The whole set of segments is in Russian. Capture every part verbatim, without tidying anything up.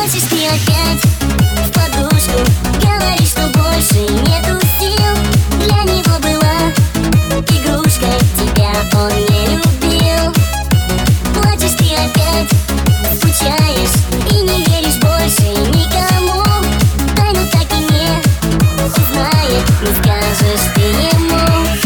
Плачешь ты опять в подушку, говоришь, что больше нету сил. Для него была игрушкой, тебя он не любил. Плачешь ты опять, скучаешь и не веришь больше никому. Тайну так и не узнает, не скажешь ты ему.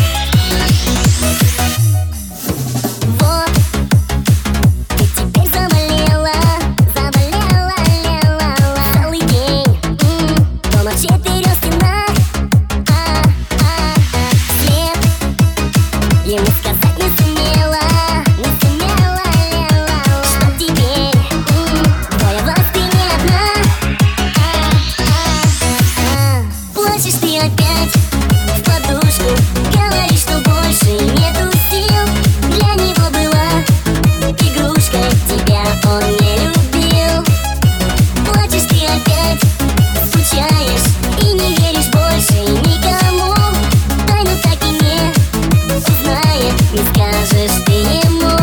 Вот, ты теперь заболела, заболела, лела, целый день м-м, дома в четырех стенах. А, а, след ему сказать не сумела, не сумела, лела, что теперь м-м, двое вас ты не одна. А, а, а. Плачешь ты опять в подушку, говоришь, что больше нету сил. Для него была игрушкой, тебя он не любил. Плачешь ты опять, скучаешь и не веришь больше никому. Тайну так и не узнает, не скажешь ты ему.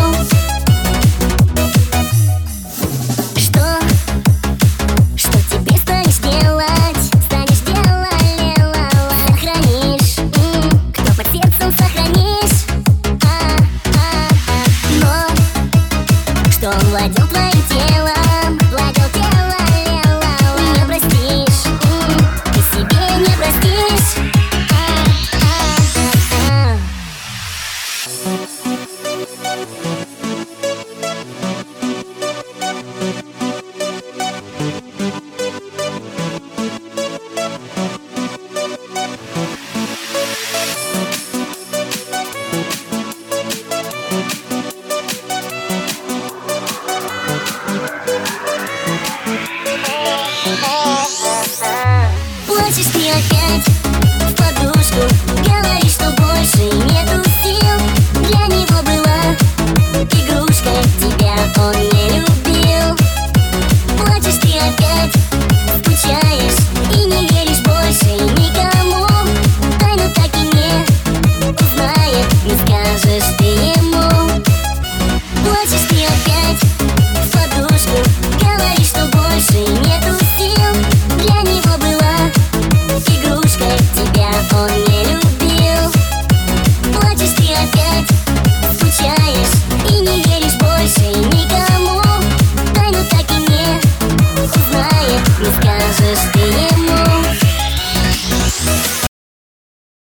Что? Что теперь станешь делать? Станешь делать, лела, сохранишь м, кто под сердцем сохранишь. А, а, а. Но что он владел твоим телом, владел телом, лела, не простишь м, ты себе не простишь. А, а, а, а.